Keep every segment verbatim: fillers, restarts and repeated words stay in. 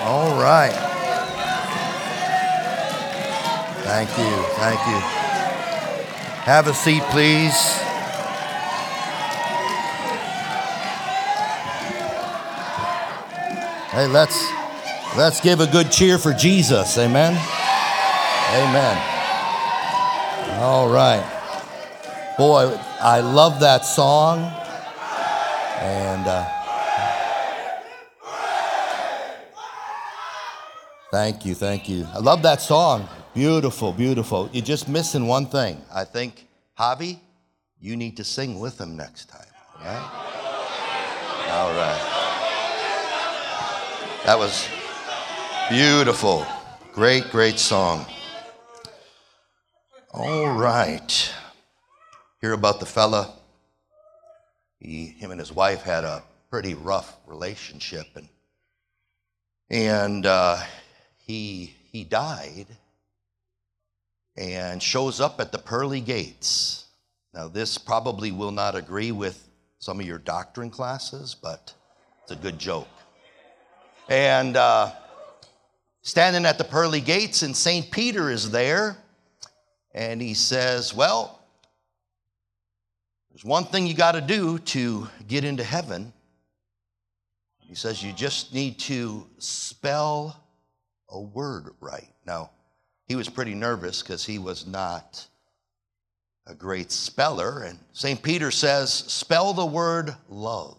All right. Thank you. Thank you. Have a seat, please. Hey, let's let's give a good cheer for Jesus. Amen. Amen. All right. Boy, I love that song. And uh, thank you, thank you. I love that song. Beautiful, beautiful. You're just missing one thing. I think, Javi, you need to sing with him next time. Right? All right. That was beautiful. Great, great song. All right. Hear about the fella. He, him and his wife had a pretty rough relationship, and and uh, he he died, and shows up at the pearly gates. Now, this probably will not agree with some of your doctrine classes, but it's a good joke. And uh, standing at the pearly gates, and Saint Peter is there, and he says, well, there's one thing you got to do to get into heaven. He says you just need to spell a word right. Now, he was pretty nervous because he was not a great speller. And Saint Peter says, spell the word love.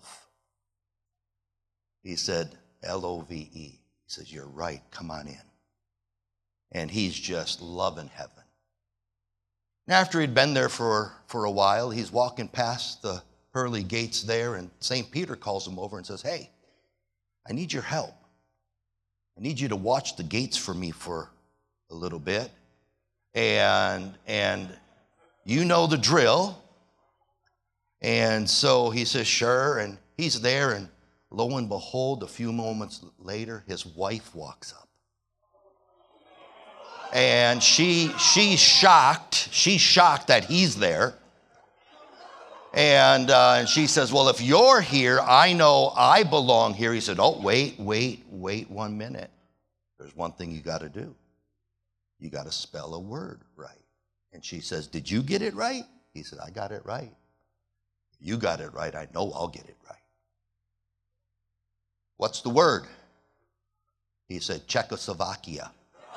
He said, L O V E. He says, you're right, come on in. And he's just loving heaven. And after he'd been there for, for a while, he's walking past the pearly gates there, and Saint Peter calls him over and says, hey, I need your help. I need you to watch the gates for me for a little bit. And, and you know the drill. And so he says, sure. And he's there, and lo and behold, a few moments later, his wife walks up. And she she's shocked. She's shocked that he's there. And, uh, and she says, well, if you're here, I know I belong here. He said, oh, wait, wait, wait one minute. There's one thing you got to do. You got to spell a word right. And she says, did you get it right? He said, I got it right. If you got it right, I know I'll get it right. What's the word? He said, Czechoslovakia.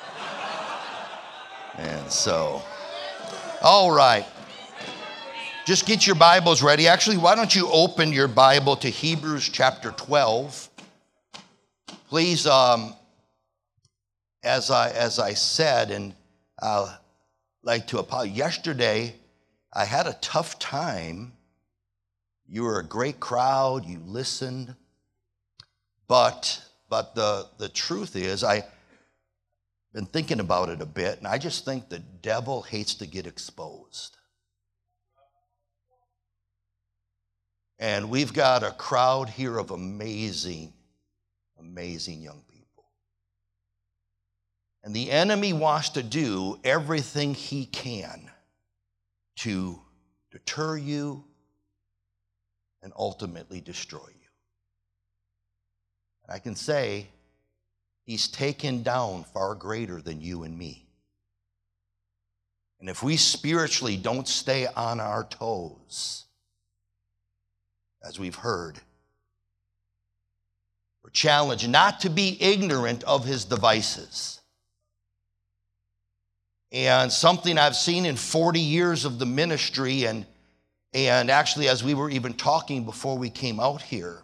And so, all right. Just get your Bibles ready. Actually, why don't you open your Bible to Hebrews chapter twelve. Please, um, as I as I said, and I'd like to apologize. Yesterday, I had a tough time. You were a great crowd. You listened. But but the, the truth is, I've been thinking about it a bit, and I just think the devil hates to get exposed. And we've got a crowd here of amazing, amazing young people. And the enemy wants to do everything he can to deter you and ultimately destroy you. And I can say he's taken down far greater than you and me. And if we spiritually don't stay on our toes, as we've heard, we're challenged not to be ignorant of his devices. And something I've seen in forty years of the ministry, and, and actually as we were even talking before we came out here,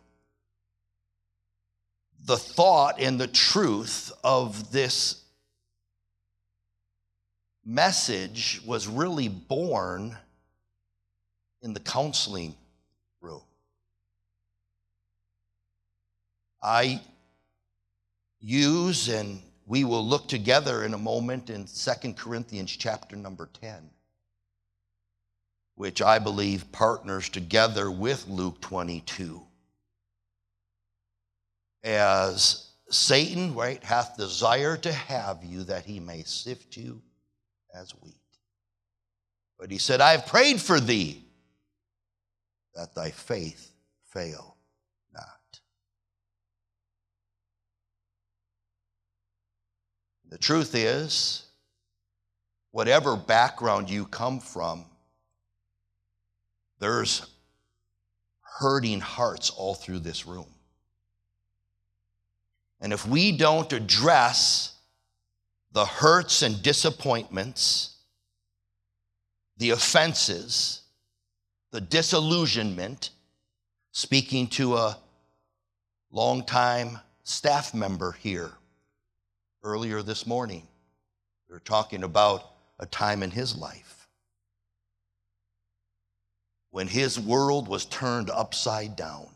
the thought and the truth of this message was really born in the counseling room. I use, and we will look together in a moment in Second Corinthians chapter number ten, which I believe partners together with Luke twenty-two. As Satan, right, hath desired to have you that he may sift you as wheat. But he said, I have prayed for thee that thy faith fail not. The truth is, whatever background you come from, there's hurting hearts all through this room. And if we don't address the hurts and disappointments, the offenses, the disillusionment, speaking to a longtime staff member here earlier this morning, we were talking about a time in his life when his world was turned upside down.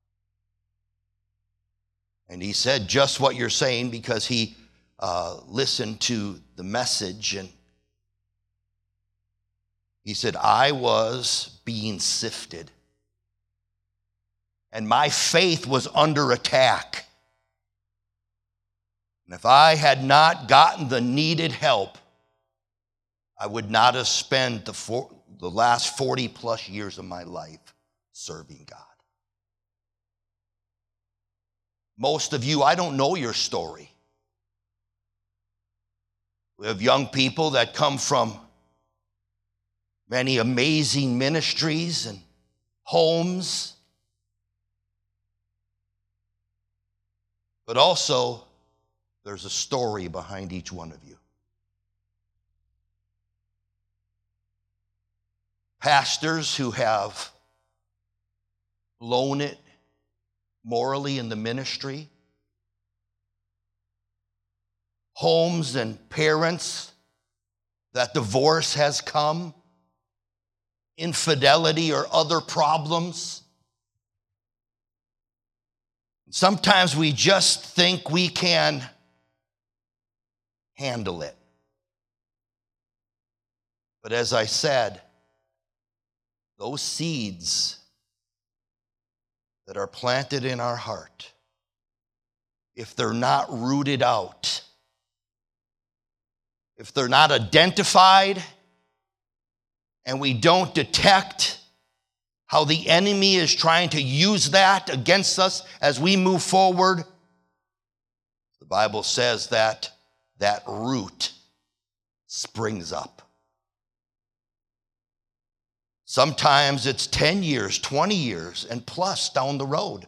And he said just what you're saying because he uh, listened to the message, and he said, I was being sifted, and my faith was under attack. And if I had not gotten the needed help, I would not have spent the, four, the last forty plus years of my life serving God. Most of you, I don't know your story. We have young people that come from many amazing ministries and homes, but also there's a story behind each one of you. Pastors who have blown it morally in the ministry, homes and parents that divorce has come, infidelity or other problems. Sometimes we just think we can handle it. But as I said, those seeds that are planted in our heart, if they're not rooted out, if they're not identified, and we don't detect how the enemy is trying to use that against us as we move forward, the Bible says that that root springs up. Sometimes it's ten years, twenty years, and plus down the road.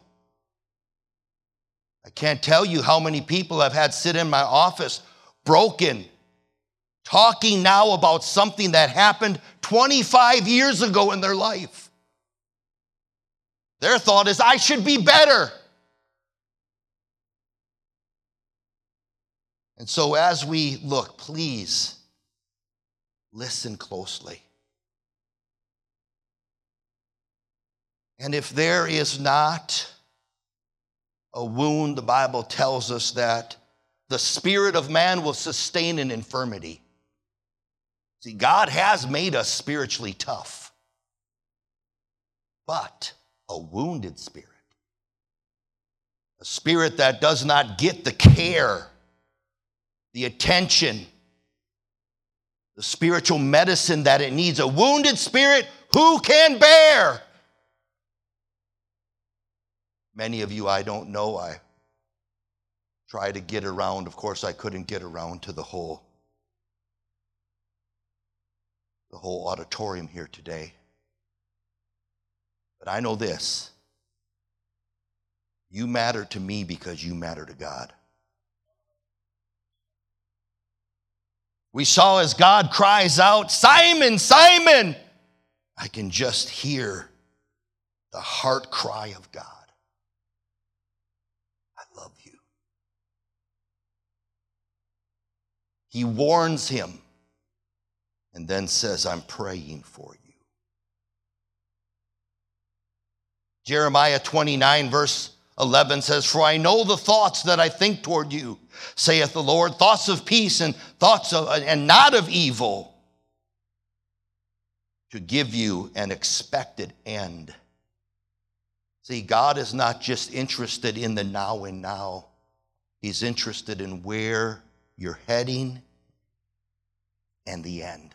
I can't tell you how many people I've had sit in my office broken, talking now about something that happened twenty-five years ago in their life. Their thought is, I should be better. And so as we look, please listen closely. And if there is not a wound, the Bible tells us that the spirit of man will sustain an infirmity. See, God has made us spiritually tough, but a wounded spirit, a spirit that does not get the care, the attention, the spiritual medicine that it needs, a wounded spirit, who can bear? Many of you I don't know. I try to get around. Of course, I couldn't get around to the whole, the whole auditorium here today. But I know this. You matter to me because you matter to God. We saw as God cries out, Simon, Simon. I can just hear the heart cry of God. I love you. He warns him and then says, I'm praying for you. Jeremiah twenty-nine verse eleven says, for I know the thoughts that I think toward you, saith the Lord, thoughts of peace and thoughts of, and not of evil, to give you an expected end. See, God is not just interested in the now and now. He's interested in where you're heading and the end.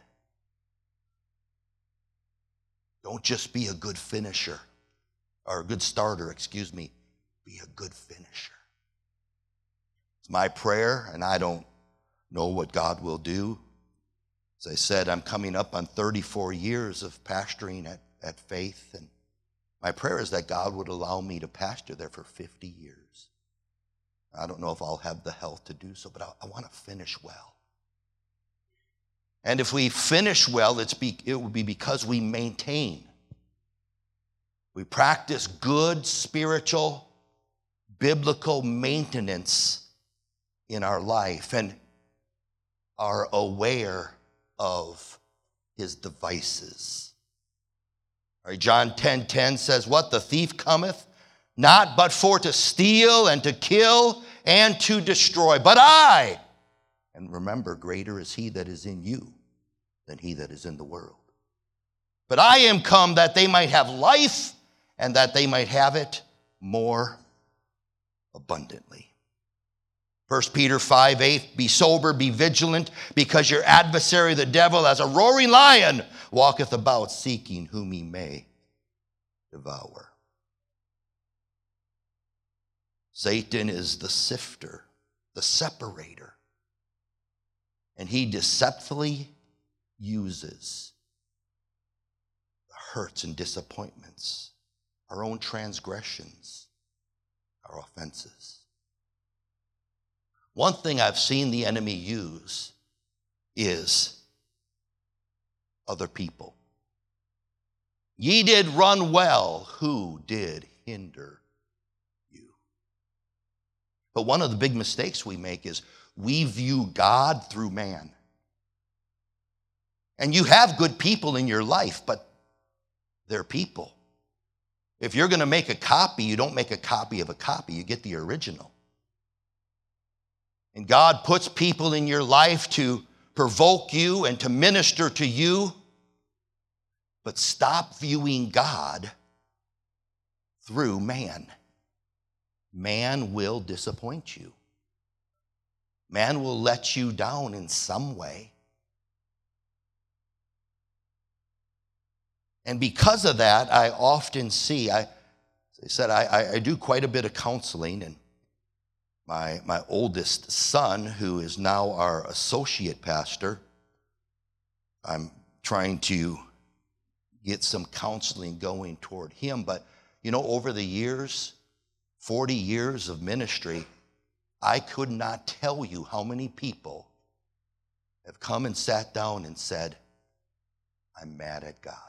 Don't just be a good finisher, or a good starter, excuse me. Be a good finisher. It's my prayer, and I don't know what God will do. As I said, I'm coming up on thirty-four years of pastoring at, at Faith, and my prayer is that God would allow me to pastor there for fifty years. I don't know if I'll have the health to do so, but I, I want to finish well. And if we finish well, it's be, it will be because we maintain. We practice good spiritual, biblical maintenance in our life and are aware of his devices. All right, John ten ten says, what? The thief cometh, not but for to steal and to kill and to destroy. But I, and remember, greater is he that is in you than he that is in the world. But I am come that they might have life and that they might have it more abundantly. First Peter five eight, be sober, be vigilant, because your adversary, the devil, as a roaring lion, walketh about seeking whom he may devour. Satan is the sifter, the separator, and he deceptively uses the hurts and disappointments, our own transgressions, our offenses. One thing I've seen the enemy use is other people. Ye did run well, who did hinder you? But one of the big mistakes we make is we view God through man. And you have good people in your life, but they're people. If you're going to make a copy, you don't make a copy of a copy, you get the original. And God puts people in your life to provoke you and to minister to you. But stop viewing God through man. Man will disappoint you. Man will let you down in some way. And because of that, I often see, I, as I said, I, I do quite a bit of counseling, and My, my oldest son, who is now our associate pastor, I'm trying to get some counseling going toward him. But, you know, over the years, forty years of ministry, I could not tell you how many people have come and sat down and said, I'm mad at God.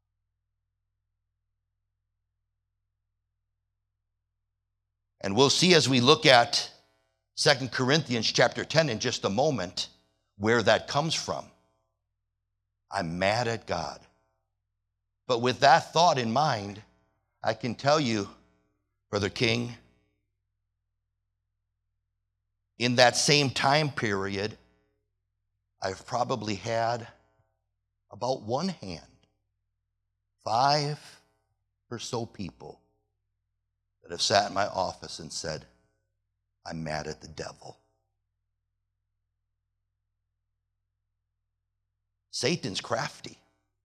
And we'll see as we look at Second Corinthians chapter ten in just a moment where that comes from. I'm mad at God. But with that thought in mind, I can tell you, Brother King, in that same time period, I've probably had about one hand, five or so people that have sat in my office and said, I'm mad at the devil. Satan's crafty.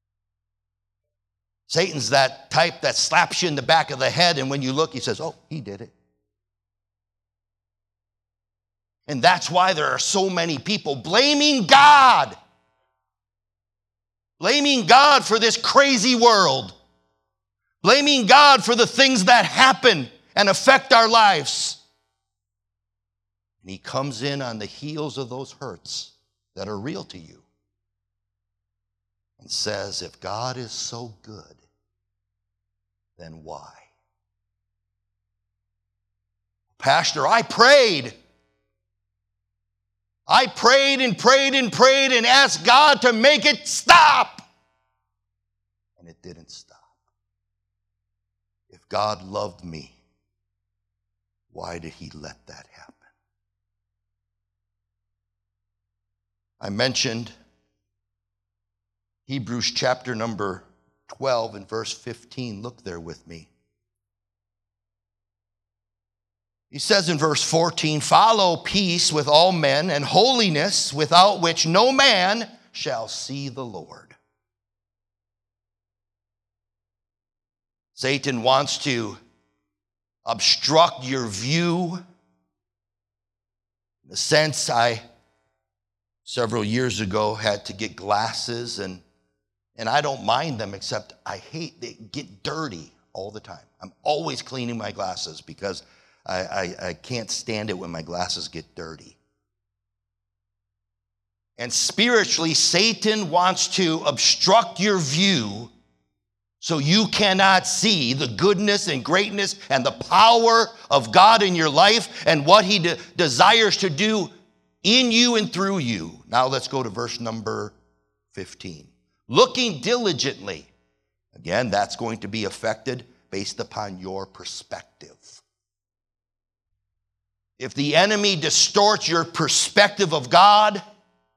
Satan's that type that slaps you in the back of the head, and when you look, he says, oh, he did it. And that's why there are so many people blaming God. Blaming God for this crazy world. Blaming God for the things that happen and affect our lives. And he comes in on the heels of those hurts that are real to you and says, if God is so good, then why? Pastor, I prayed. I prayed and prayed and prayed and asked God to make it stop. And it didn't stop. If God loved me, why did he let that happen? I mentioned Hebrews chapter number twelve and verse fifteen. Look there with me. He says in verse fourteen, follow peace with all men and holiness, without which no man shall see the Lord. Satan wants to obstruct your view. In a sense, I several years ago, had to get glasses, and and I don't mind them, except I hate they get dirty all the time. I'm always cleaning my glasses because I, I, I can't stand it when my glasses get dirty. And spiritually, Satan wants to obstruct your view so you cannot see the goodness and greatness and the power of God in your life and what he de- desires to do in you and through you. Now let's go to verse number fifteen. Looking diligently. Again, that's going to be affected based upon your perspective. If the enemy distorts your perspective of God, it's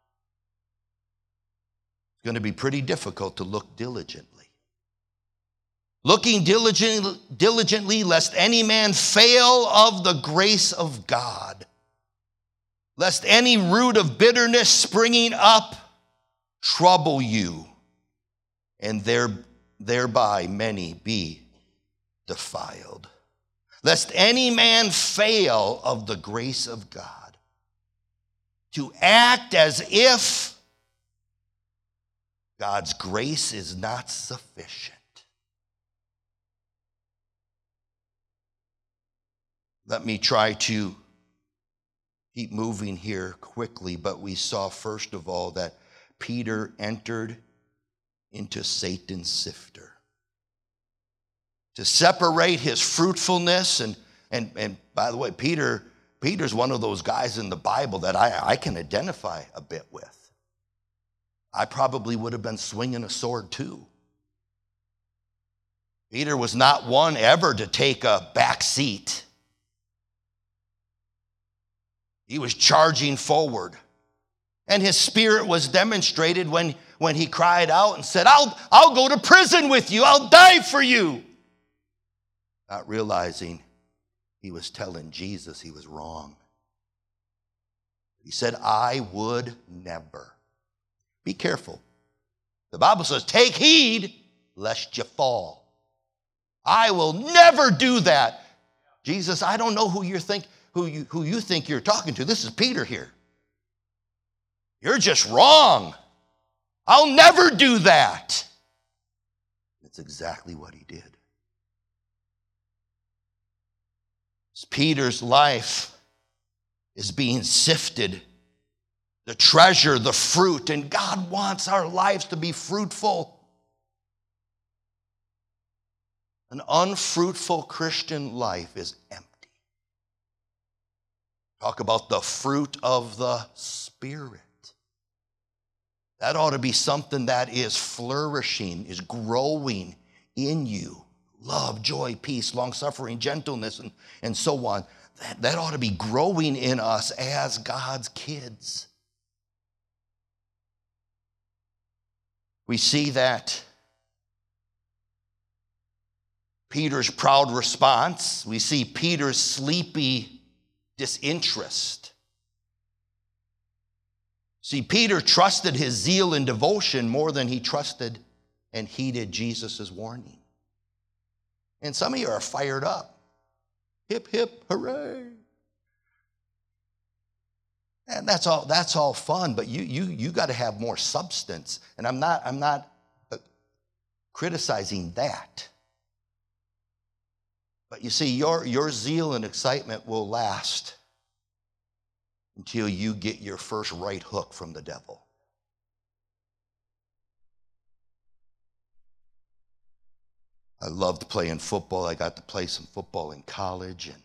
going to be pretty difficult to look diligently. Looking diligently, diligently, lest any man fail of the grace of God, lest any root of bitterness springing up trouble you, and there, thereby many be defiled. Lest any man fail of the grace of God, to act as if God's grace is not sufficient. Let me try to keep moving here quickly, but we saw first of all that Peter entered into Satan's sifter to separate his fruitfulness. And, and, and by the way, Peter, Peter's one of those guys in the Bible that I, I can identify a bit with. I probably would have been swinging a sword too. Peter was not one ever to take a back seat. He was charging forward. And his spirit was demonstrated when, when he cried out and said, I'll, I'll go to prison with you. I'll die for you. Not realizing he was telling Jesus he was wrong. He said, I would never. Be careful. The Bible says, take heed lest you fall. I will never do that. Jesus, I don't know who you're think, who you, who you think you're talking to. This is Peter here. You're just wrong. I'll never do that. That's exactly what he did. Peter's life is being sifted. The treasure, the fruit, and God wants our lives to be fruitful. An unfruitful Christian life is empty. Talk about the fruit of the Spirit. That ought to be something that is flourishing, is growing in you. Love, joy, peace, long-suffering, gentleness, and, and so on. That, that ought to be growing in us as God's kids. We see that Peter's proud response. We see Peter's sleepy disinterest. See, Peter trusted his zeal and devotion more than he trusted and heeded Jesus' warning. And some of you are fired up. Hip, hip, hooray. And that's all, that's all fun, but you, you, you got to have more substance. And I'm not, I'm not uh, criticizing that. But you see, your, your zeal and excitement will last until you get your first right hook from the devil. I loved playing football. I got to play some football in college, and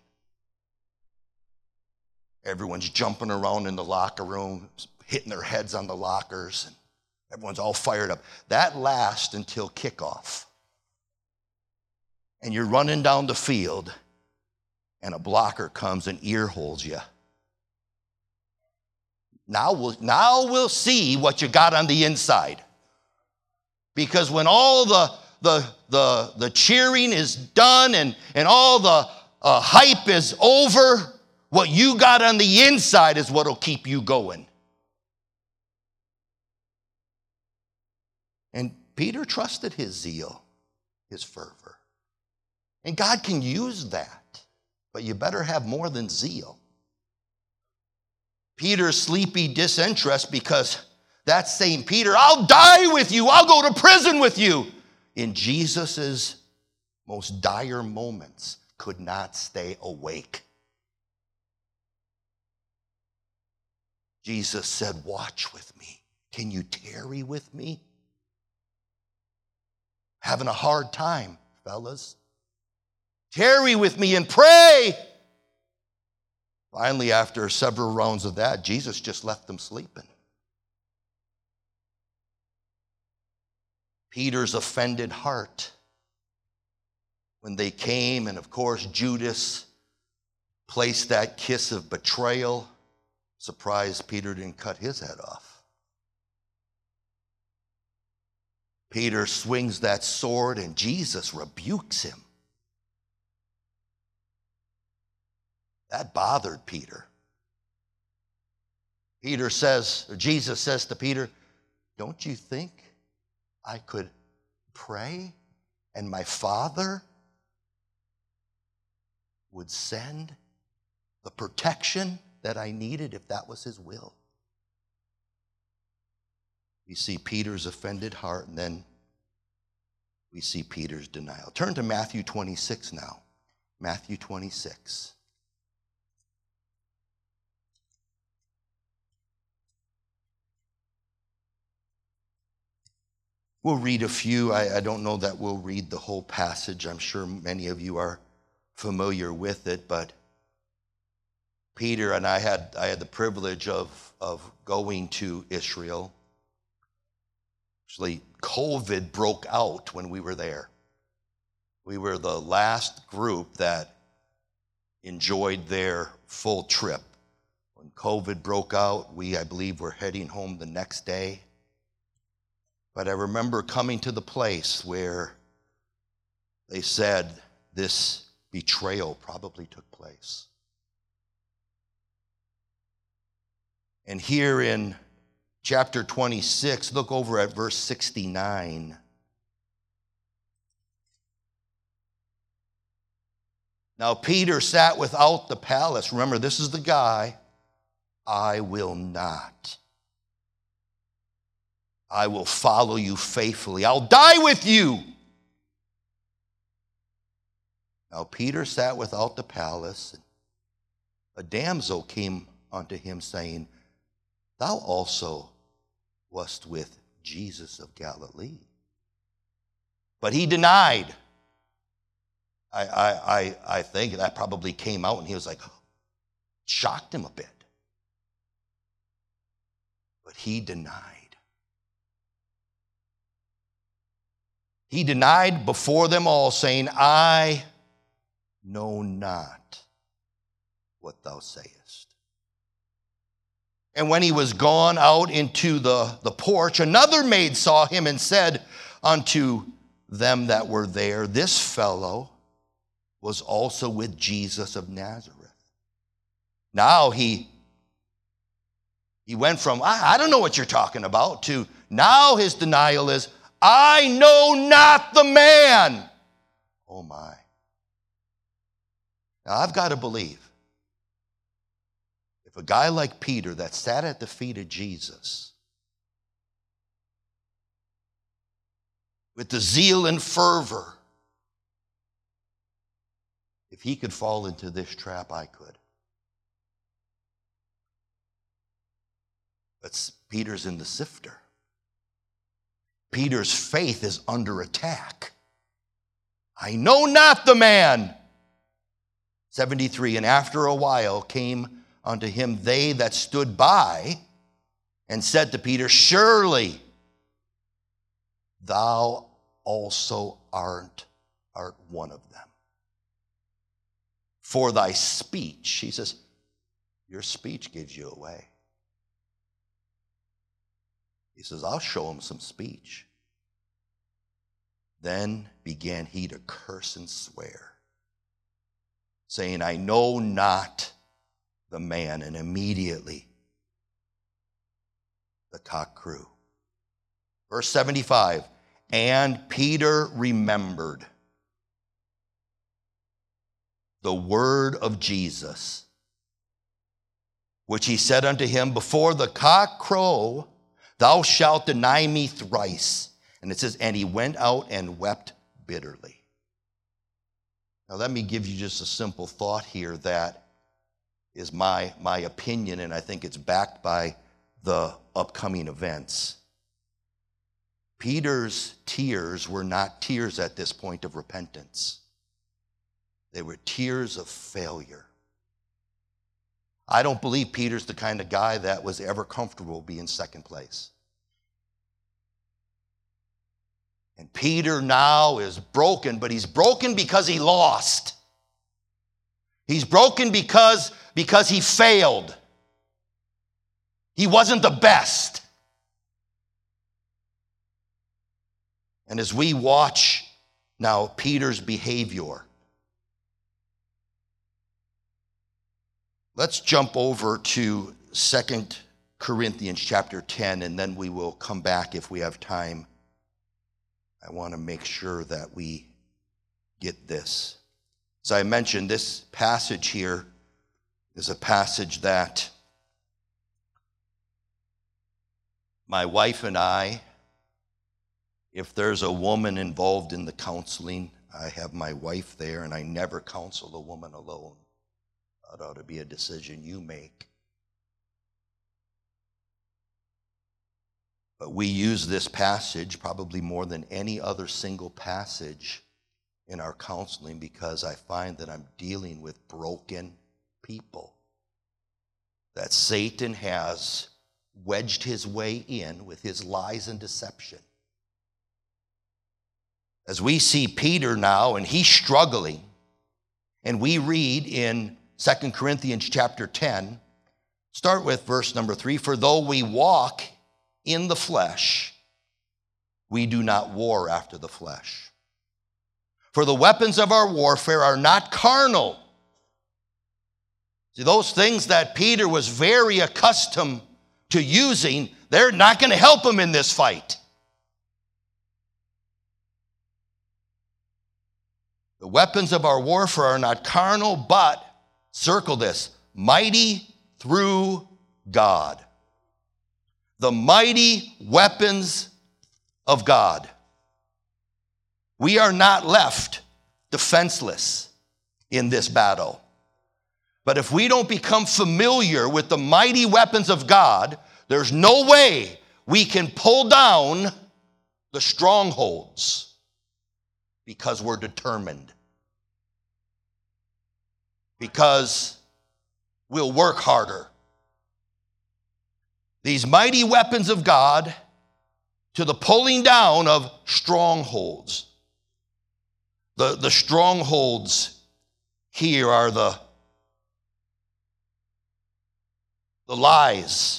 everyone's jumping around in the locker room, hitting their heads on the lockers, and everyone's all fired up. That lasts until kickoff. And you're running down the field, and a blocker comes and ear holes you. Now we'll, now we'll see what you got on the inside. Because when all the The, the, the cheering is done and, and all the uh, hype is over, what you got on the inside is what will keep you going. And Peter trusted his zeal, his fervor. And God can use that, but you better have more than zeal. Peter's sleepy disinterest, because that same Peter, I'll die with you, I'll go to prison with you, in Jesus's most dire moments, could not stay awake. Jesus said, watch with me. Can you tarry with me? Having a hard time, fellas. Tarry with me and pray. Finally, after several rounds of that, Jesus just left them sleeping. Peter's offended heart, when they came, and of course Judas placed that kiss of betrayal, surprised Peter didn't cut his head off. Peter swings that sword and Jesus rebukes him. That bothered Peter. Peter says, or Jesus says to Peter, don't you think I could pray and my Father would send the protection that I needed if that was his will? We see Peter's offended heart, and then we see Peter's denial. Turn to Matthew twenty-six now. Matthew twenty-six. We'll read a few. I, I don't know that we'll read the whole passage. I'm sure many of you are familiar with it, but Peter and I had I had the privilege of, of going to Israel. Actually, COVID broke out when we were there. We were the last group that enjoyed their full trip. When COVID broke out, we, I believe, were heading home the next day. But I remember coming to the place where they said this betrayal probably took place. And here in chapter twenty-six, look over at verse sixty-nine. Now Peter sat without the palace. Remember, this is the guy. I will not. I will follow you faithfully. I'll die with you. Now Peter sat without the palace. A damsel came unto him, saying, thou also wast with Jesus of Galilee. But he denied. I, I, I, I think that probably came out and he was like, shocked him a bit. But he denied. He denied before them all, saying, I know not what thou sayest. And when he was gone out into the, the porch, another maid saw him and said unto them that were there, this fellow was also with Jesus of Nazareth. Now he, he went from, I, I don't know what you're talking about, to now his denial is, I know not the man. Oh my. Now I've got to believe, if a guy like Peter that sat at the feet of Jesus with the zeal and fervor, if he could fall into this trap, I could. But Peter's in the sifter. Peter's faith is under attack. I know not the man. seventy-three, and after a while came unto him they that stood by and said to Peter, surely thou also art, art one of them. For thy speech, he says, your speech gives you away. He says, I'll show him some speech. Then began he to curse and swear, saying, I know not the man. And immediately the cock crew. Verse seventy-five, and Peter remembered the word of Jesus, which he said unto him, before the cock crow, thou shalt deny me thrice. And it says, and he went out and wept bitterly. Now let me give you just a simple thought here that is my, my opinion, and I think it's backed by the upcoming events. Peter's tears were not tears at this point of repentance. They were tears of failure. I don't believe Peter's the kind of guy that was ever comfortable being second place. And Peter now is broken, but he's broken because he lost. He's broken because, because he failed. He wasn't the best. And as we watch now Peter's behavior, let's jump over to Second Corinthians chapter ten, and then we will come back if we have time. I want to make sure that we get this. As I mentioned, this passage here is a passage that my wife and I, if there's a woman involved in the counseling, I have my wife there, and I never counsel a woman alone. That ought to be a decision you make. But we use this passage probably more than any other single passage in our counseling because I find that I'm dealing with broken people, that Satan has wedged his way in with his lies and deception. As we see Peter now, and he's struggling, and we read in Second Corinthians chapter ten, start with verse number three, for though we walk in the flesh, we do not war after the flesh. For the weapons of our warfare are not carnal. See, those things that Peter was very accustomed to using, they're not going to help him in this fight. The weapons of our warfare are not carnal, but, circle this, mighty through God. The mighty weapons of God. We are not left defenseless in this battle. But if we don't become familiar with the mighty weapons of God, there's no way we can pull down the strongholds because we're determined. Because we'll work harder. These mighty weapons of God to the pulling down of strongholds. The, the strongholds here are the, the lies,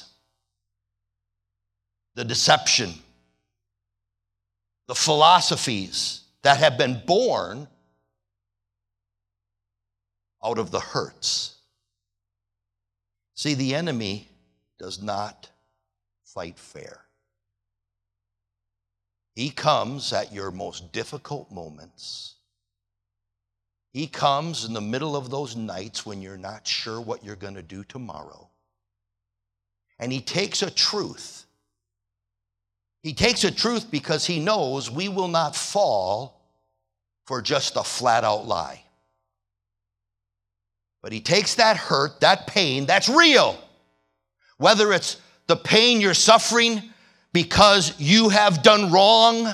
the deception, the philosophies that have been born out of the hurts. See, the enemy does not fight fair. He comes at your most difficult moments. He comes in the middle of those nights when you're not sure what you're going to do tomorrow. And he takes a truth. He takes a truth because he knows we will not fall for just a flat-out lie. But he takes that hurt, that pain, that's real. Whether it's the pain you're suffering because you have done wrong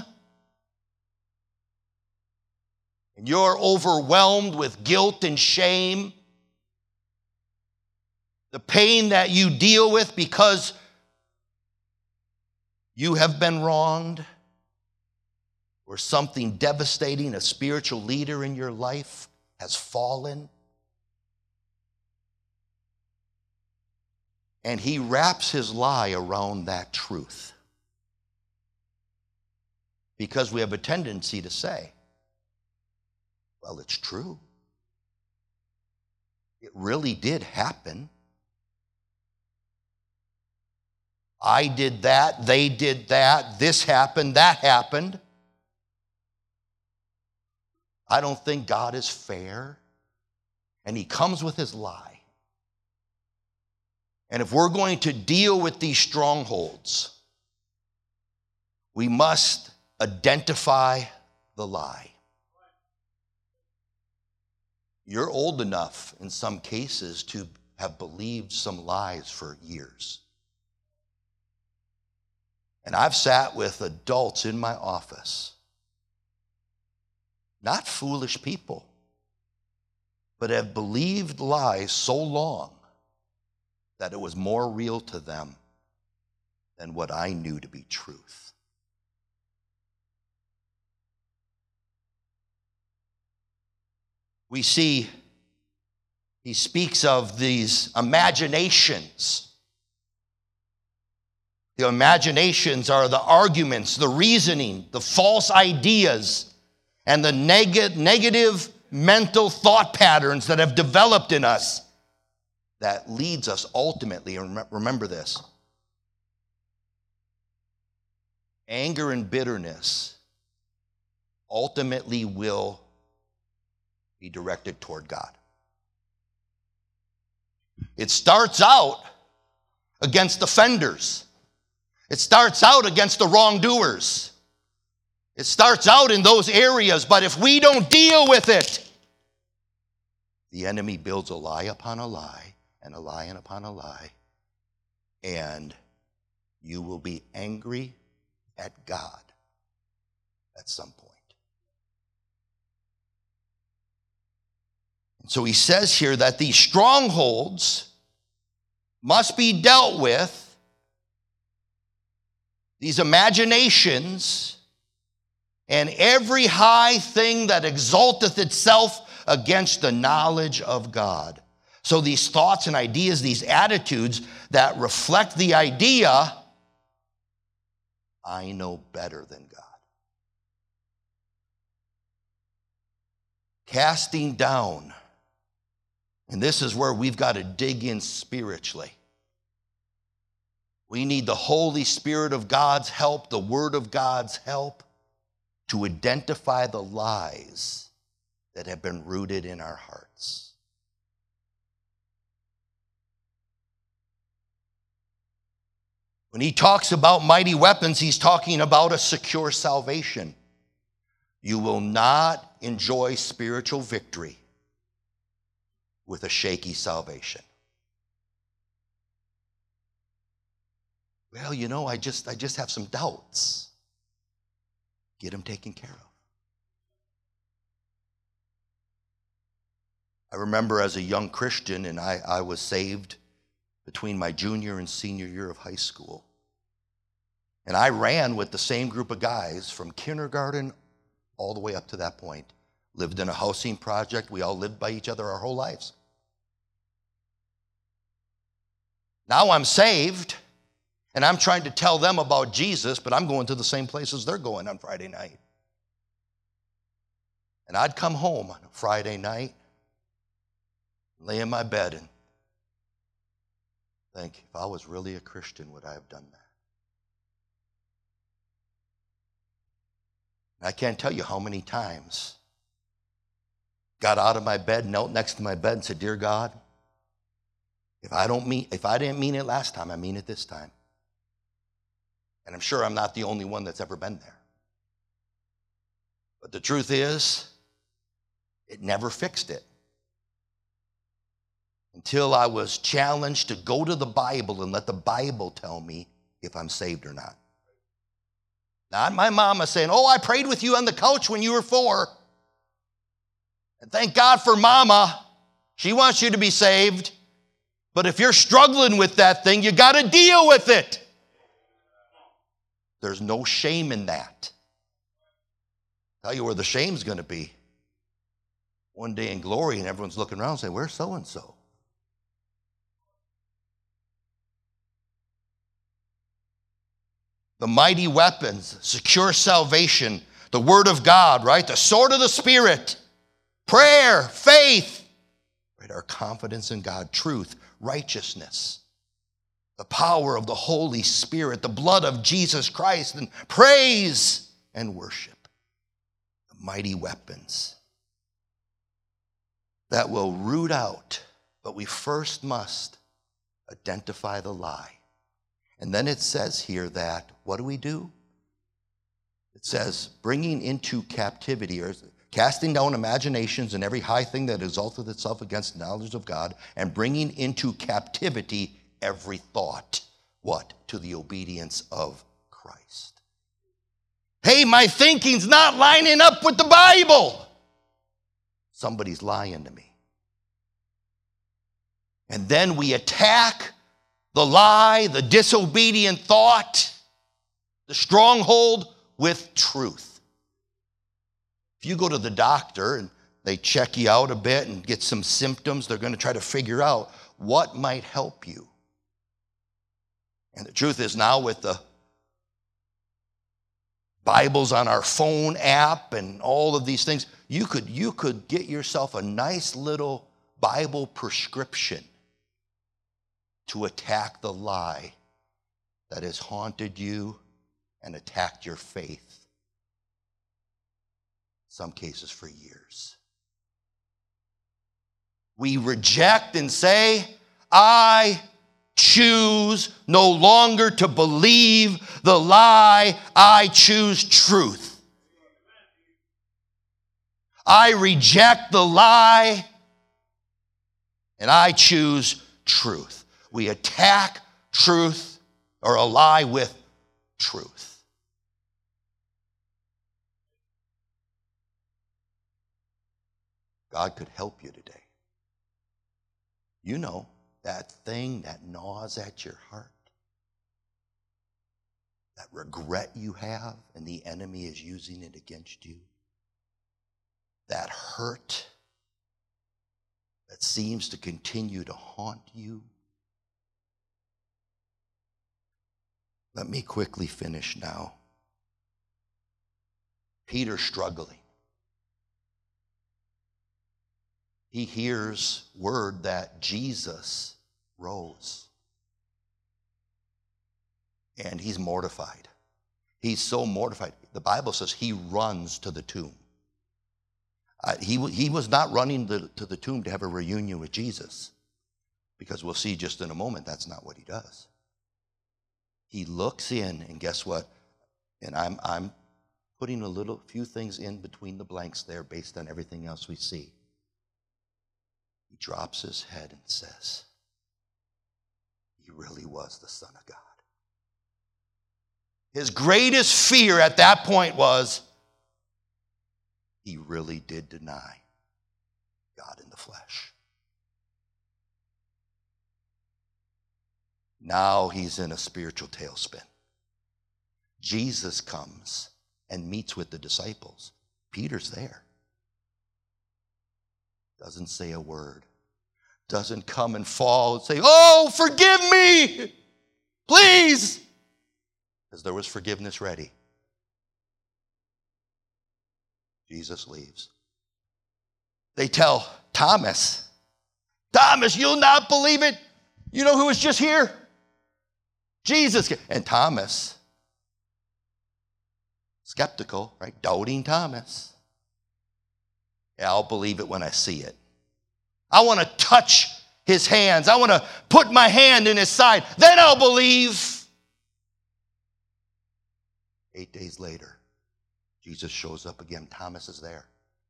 and you're overwhelmed with guilt and shame. The pain that you deal with because you have been wronged, or something devastating, a spiritual leader in your life has fallen. And he wraps his lie around that truth. Because we have a tendency to say, well, it's true. It really did happen. I did that, they did that, this happened, that happened. I don't think God is fair. And he comes with his lie. And if we're going to deal with these strongholds, we must identify the lie. You're old enough in some cases to have believed some lies for years. And I've sat with adults in my office, not foolish people, but have believed lies so long that it was more real to them than what I knew to be truth. We see he speaks of these imaginations. The imaginations are the arguments, the reasoning, the false ideas, and the neg- negative mental thought patterns that have developed in us that leads us ultimately, and remember this, anger and bitterness ultimately will be directed toward God. It starts out against offenders. It starts out against the wrongdoers. It starts out in those areas, but if we don't deal with it, the enemy builds a lie upon a lie and a lie upon a lie, and you will be angry at God at some point. So he says here that these strongholds must be dealt with, these imaginations, and every high thing that exalteth itself against the knowledge of God. So these thoughts and ideas, these attitudes that reflect the idea, I know better than God. Casting down. And this is where we've got to dig in spiritually. We need the Holy Spirit of God's help, the Word of God's help, to identify the lies that have been rooted in our hearts. When he talks about mighty weapons, he's talking about a secure salvation. You will not enjoy spiritual victory with a shaky salvation. Well, you know, I just I just have some doubts. Get them taken care of. I remember as a young Christian, and I, I was saved between my junior and senior year of high school. And I ran with the same group of guys from kindergarten all the way up to that point. Lived in a housing project. We all lived by each other our whole lives. Now I'm saved, and I'm trying to tell them about Jesus, but I'm going to the same places they're going on Friday night. And I'd come home on a Friday night, lay in my bed, and think, if I was really a Christian, would I have done that? And I can't tell you how many times got out of my bed, knelt next to my bed, and said, "Dear God, if I don't mean, if I didn't mean it last time, I mean it this time." And I'm sure I'm not the only one that's ever been there. But the truth is, it never fixed it. Until I was challenged to go to the Bible and let the Bible tell me if I'm saved or not. Not my mama saying, "Oh, I prayed with you on the couch when you were four. And thank God for mama. She wants you to be saved. But if you're struggling with that thing, you got to deal with it." There's no shame in that. I'll tell you where the shame's going to be. One day in glory, and everyone's looking around and saying, "Where's so-and-so?" The mighty weapons, secure salvation, the Word of God, right? The sword of the Spirit, prayer, faith, right? Our confidence in God, truth, righteousness, the power of the Holy Spirit, the blood of Jesus Christ, and praise and worship. The mighty weapons that will root out, but we first must Identify the lie. And then it says here that, what do we do? It says, bringing into captivity, or casting down imaginations and every high thing that exalteth itself against the knowledge of God, and bringing into captivity every thought. What? To the obedience of Christ. Hey, my thinking's not lining up with the Bible. Somebody's lying to me. And then we attack the lie, the disobedient thought, the stronghold with truth. If you go to the doctor and they check you out a bit and get some symptoms, they're going to try to figure out what might help you. And the truth is, now with the Bibles on our phone app and all of these things, you could, you could get yourself a nice little Bible prescription to attack the lie that has haunted you and attacked your faith, some cases for years. We reject and say, I choose no longer to believe the lie, I choose truth. I reject the lie and I choose truth. We attack truth or a lie with truth. God could help you today. You know, that thing that gnaws at your heart, that regret you have and the enemy is using it against you, that hurt that seems to continue to haunt you. Let me quickly finish now. Peter's struggling. He hears word that Jesus rose. And he's mortified. He's so mortified. The Bible says he runs to the tomb. Uh, he, he was not running the, to the tomb to have a reunion with Jesus, because we'll see just in a moment that's not what he does. He looks in, and guess what? And I'm, I'm putting a little few things in between the blanks there based on everything else we see. He drops his head and says, he really was the Son of God. His greatest fear at that point was he really did deny God in the flesh. Now he's in a spiritual tailspin. Jesus comes and meets with the disciples. Peter's there. Doesn't say a word. Doesn't come and fall and say, oh, forgive me, please. Because there was forgiveness ready. Jesus leaves. They tell Thomas, Thomas, you'll not believe it. You know who was just here? Jesus. And Thomas, skeptical, right? Doubting Thomas. Yeah, I'll believe it when I see it. I want to touch his hands. I want to put my hand in his side. Then I'll believe. Eight days later, Jesus shows up again. Thomas is there.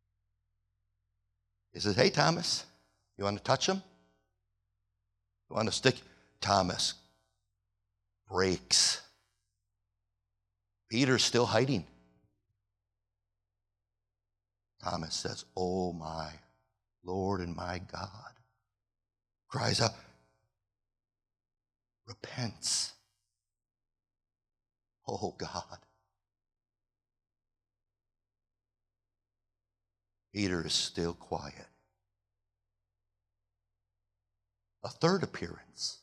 He says, hey, Thomas, you want to touch him? You want to stick? Thomas breaks. Peter's still hiding. Thomas says, oh, my Lord and my God. Cries out, repents. Oh, God. Peter is still quiet. A third appearance.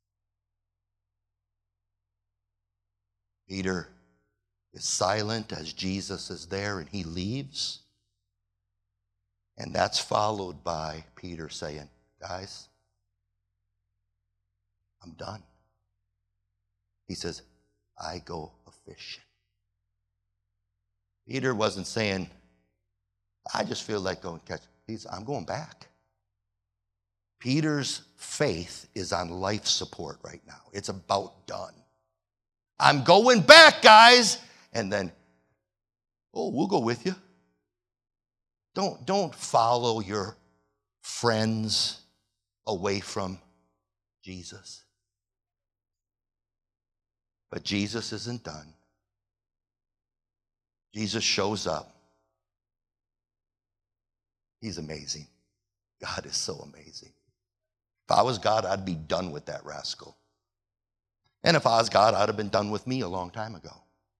Peter is silent as Jesus is there and he leaves. And that's followed by Peter saying, guys, I'm done. He says, I go a-fishing. Peter wasn't saying, I just feel like going catch. He's, I'm going back. Peter's faith is on life support right now. It's about done. I'm going back, guys. And then, oh, we'll go with you. Don't, don't follow your friends away from Jesus. But Jesus isn't done. Jesus shows up. He's amazing. God is so amazing. If I was God, I'd be done with that rascal. And if I was God, I'd have been done with me a long time ago.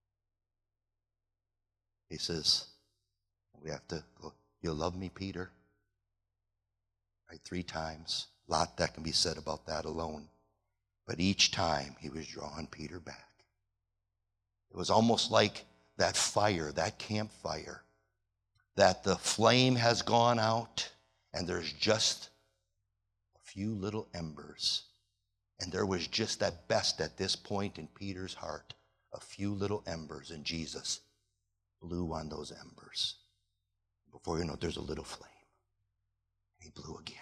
He says, we have to go, you love me, Peter? Right, three times. A lot that can be said about that alone. But each time he was drawing Peter back. It was almost like that fire, that campfire, that the flame has gone out and there's just a few little embers. And there was just at best at this point in Peter's heart, a few little embers, and Jesus blew on those embers. Before you know it, there's a little flame. And he blew again.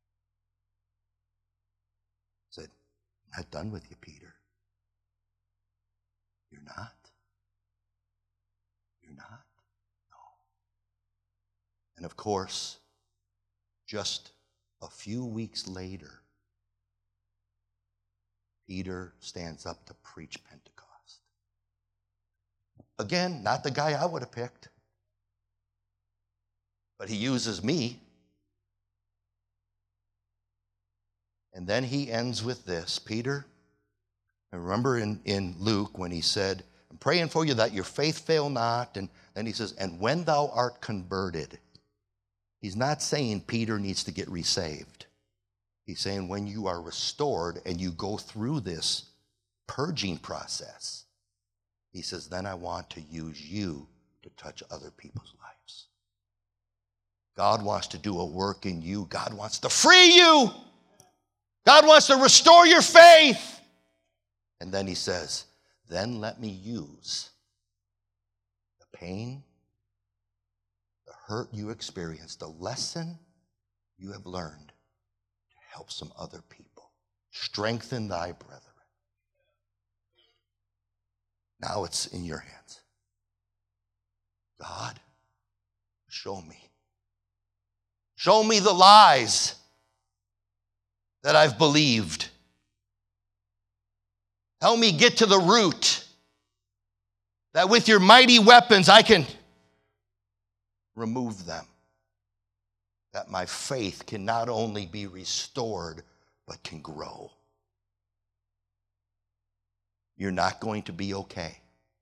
Said, I'm not done with you, Peter. You're not? You're not? No. And of course, just a few weeks later, Peter stands up to preach Pentecost. Again, not the guy I would have picked, but he uses me. And then he ends with this, Peter, and remember in, in Luke when he said, I'm praying for you that your faith fail not, and then he says, and when thou art converted. He's not saying Peter needs to get resaved. He's saying when you are restored and you go through this purging process, he says, then I want to use you to touch other people's lives. God wants to do a work in you. God wants to free you. God wants to restore your faith. And then he says, then let me use the pain, the hurt you experienced, the lesson you have learned, help some other people. Strengthen thy brethren. Now it's in your hands. God, show me. Show me the lies that I've believed. Help me get to the root, that with your mighty weapons I can remove them. That my faith can not only be restored, but can grow. You're not going to be okay.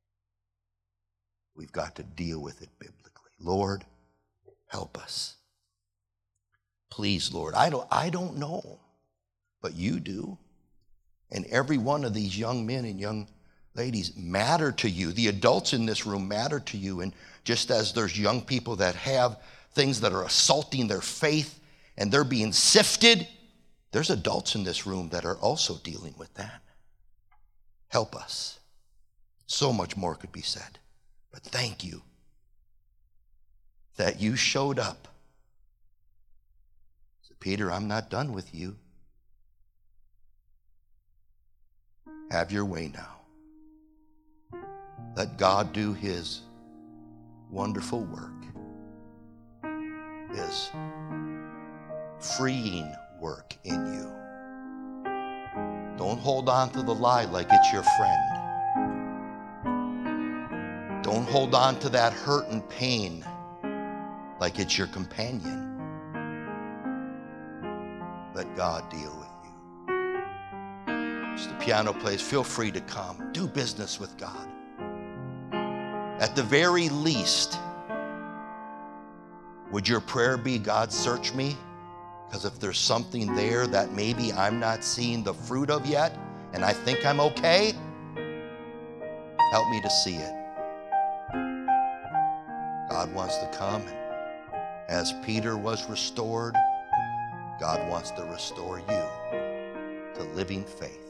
We've got to deal with it biblically. Lord, help us. Please, Lord, I don't, I don't know, but you do. And every one of these young men and young ladies matter to you. The adults in this room matter to you. And just as there's young people that have things that are assaulting their faith and they're being sifted, there's adults in this room that are also dealing with that. Help us. So much more could be said. But thank you that you showed up. So Peter, I'm not done with you. Have your way now. Let God do his wonderful work. His freeing work in you. Don't hold on to the lie like it's your friend. Don't hold on to that hurt and pain like it's your companion. Let God deal with you. As the piano plays, feel free to come. Do business with God. At the very least, would your prayer be, God, search me? Because if there's something there that maybe I'm not seeing the fruit of yet, and I think I'm okay, help me to see it. God wants to come. As Peter was restored, God wants to restore you to living faith.